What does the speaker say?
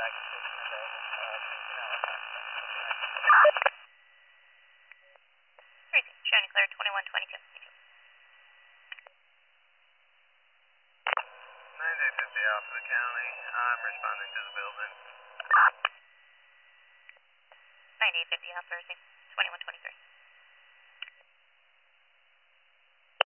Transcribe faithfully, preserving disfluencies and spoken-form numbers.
Shown and clear, twenty-one twenty-two. ninety fifty Alpha County, I'm responding to the building. ninety-eight fifty, House Thursday, twenty-one twenty-three.